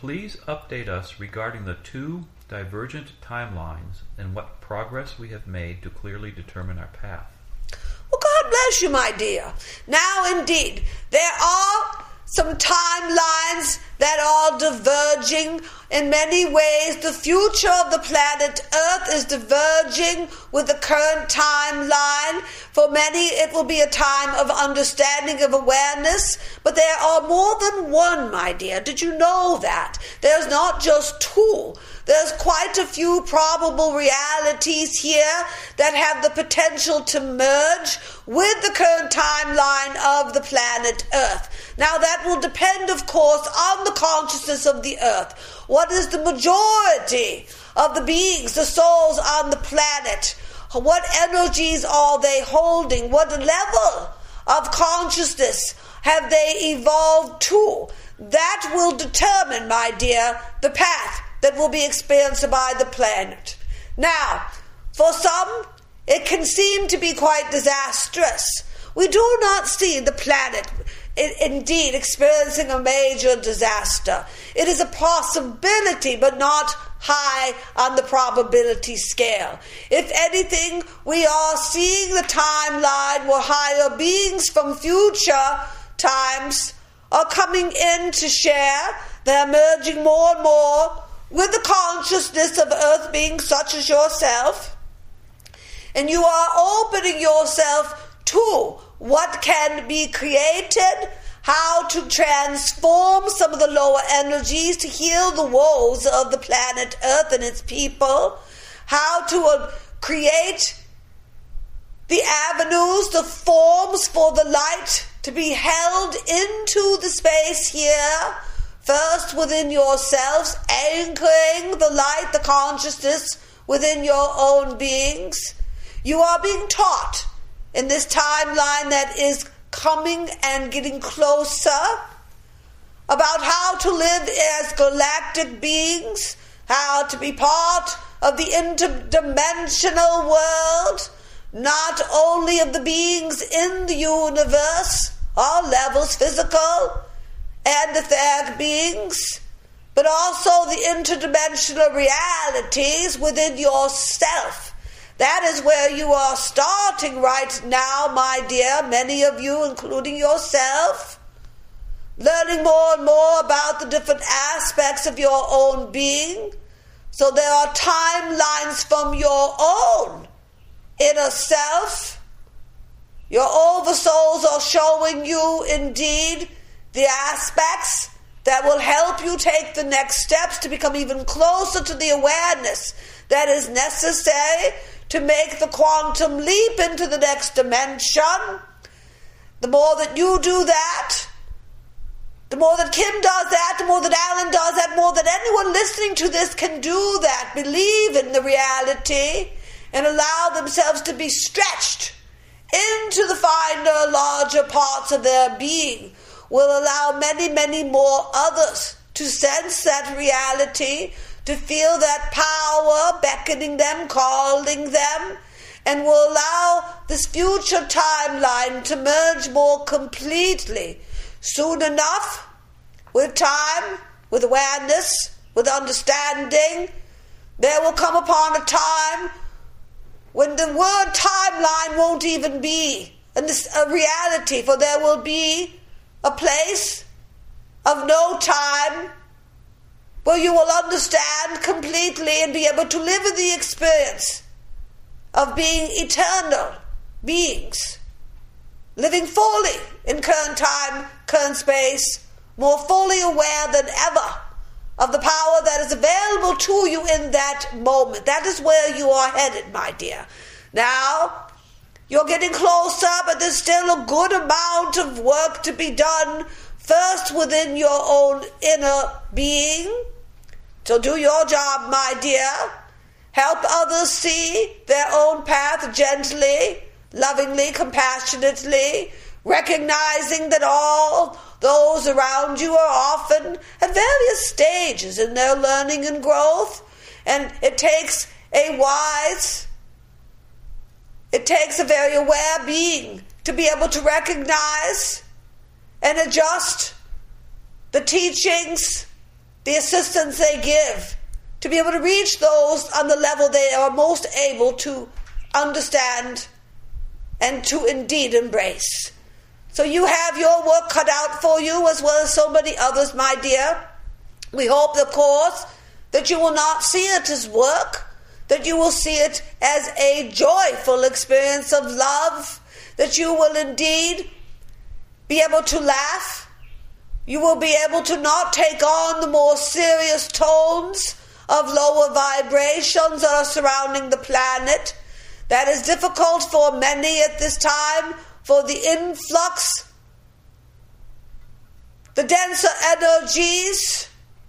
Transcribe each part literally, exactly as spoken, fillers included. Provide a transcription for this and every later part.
Please update us regarding the two divergent timelines and what progress we have made to clearly determine our path. Well, God bless you, my dear. Now, indeed, there are some timelines that are diverging. In many ways, the future of the planet Earth is diverging with the current timeline. For many, it will be a time of understanding, of awareness, but there are more than one, my dear. Did you know that? There's not just two. There's quite a few probable realities here that have the potential to merge with the current timeline of the planet Earth. Now, that will depend, of course, on the consciousness of the Earth. What is the majority of the beings, the souls on the planet? What energies are they holding? What level of consciousness have they evolved to? That will determine, my dear, the path that will be experienced by the planet. Now, for some, it can seem to be quite disastrous. We do not see the planet indeed experiencing a major disaster. It is a possibility, but not high on the probability scale. If anything, we are seeing the timeline where higher beings from future times are coming in to share. They're merging more and more with the consciousness of earth beings such as yourself. And you are opening yourself to what can be created, how to transform some of the lower energies to heal the woes of the planet Earth and its people, how to uh, create the avenues, the forms for the light to be held into the space here, first within yourselves, anchoring the light, the consciousness within your own beings. You are being taught in this timeline that is coming and getting closer about how to live as galactic beings, how to be part of the interdimensional world, not only of the beings in the universe, all levels, physical and etheric beings, but also the interdimensional realities within yourself. That is where you are starting right now, my dear, many of you, including yourself, learning more and more about the different aspects of your own being. So there are timelines from your own inner self. Your oversouls are showing you, indeed, the aspects that will help you take the next steps to become even closer to the awareness that is necessary to make the quantum leap into the next dimension. The more that you do that, the more that Kim does that, the more that Alan does that, more that anyone listening to this can do that, believe in the reality, and allow themselves to be stretched into the finer, larger parts of their being, will allow many, many more others to sense that reality, to feel that power beckoning them, calling them, and will allow this future timeline to merge more completely. Soon enough, with time, with awareness, with understanding, there will come upon a time when the word timeline won't even be a reality, for there will be a place of no time where you will understand completely and be able to live in the experience of being eternal beings, living fully in current time, current space, more fully aware than ever of the power that is available to you in that moment. That is where you are headed, my dear. Now, you're getting closer, but there's still a good amount of work to be done, first within your own inner being. So do your job, my dear. Help others see their own path gently, lovingly, compassionately, recognizing that all those around you are often at various stages in their learning and growth, and it takes a wise, it takes a very aware being to be able to recognize and adjust the teachings the assistance they give, to be able to reach those on the level they are most able to understand and to indeed embrace. So you have your work cut out for you, as well as so many others, my dear. We hope, of course, that you will not see it as work, that you will see it as a joyful experience of love, that you will indeed be able to laugh. You will be able to not take on the more serious tones of lower vibrations that are surrounding the planet. That is difficult for many at this time, for the influx, the denser energies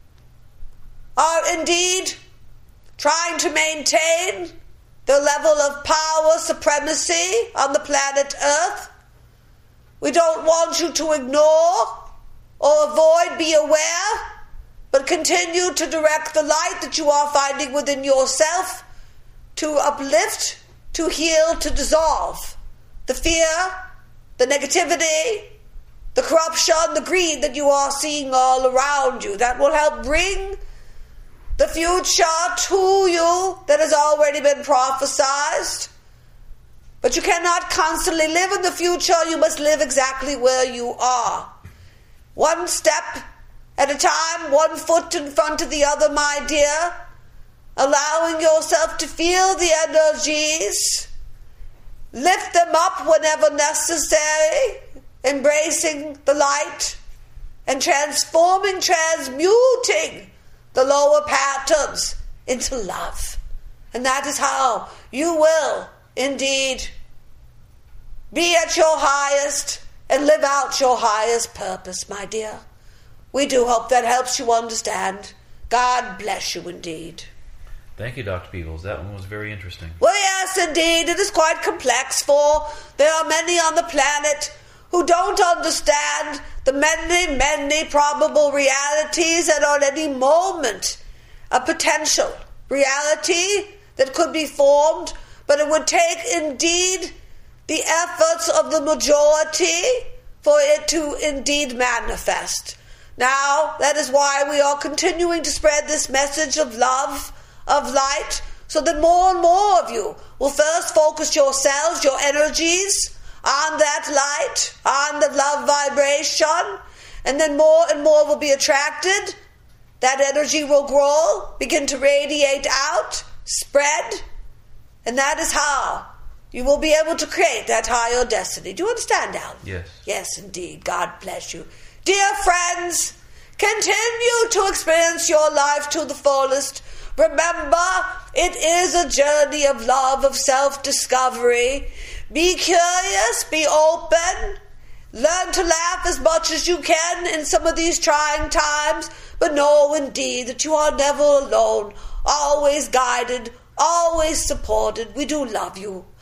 are indeed trying to maintain the level of power supremacy on the planet Earth. We don't want you to ignore or avoid, be aware, but continue to direct the light that you are finding within yourself to uplift, to heal, to dissolve the fear, the negativity, the corruption, the greed that you are seeing all around you. That will help bring the future to you that has already been prophesied. But you cannot constantly live in the future. You must live exactly where you are. One step at a time, one foot in front of the other, my dear. Allowing yourself to feel the energies. Lift them up whenever necessary. Embracing the light and transforming, transmuting the lower patterns into love. And that is how you will indeed be at your highest and live out your highest purpose, my dear. We do hope that helps you understand. God bless you indeed. Thank you, Doctor Peebles. That one was very interesting. Well, yes, indeed. It is quite complex, for there are many on the planet who don't understand the many, many probable realities that are at any moment a potential reality that could be formed, but it would take indeed the efforts of the majority for it to indeed manifest. Now, that is why we are continuing to spread this message of love, of light, so that more and more of you will first focus yourselves, your energies, on that light, on the love vibration, and then more and more will be attracted. That energy will grow, begin to radiate out, spread, and that is how you will be able to create that higher destiny. Do you understand, Alan? Yes. Yes, indeed. God bless you. Dear friends, continue to experience your life to the fullest. Remember, it is a journey of love, of self-discovery. Be curious, be open, learn to laugh as much as you can in some of these trying times, but know indeed that you are never alone, always guided, always supported. We do love you.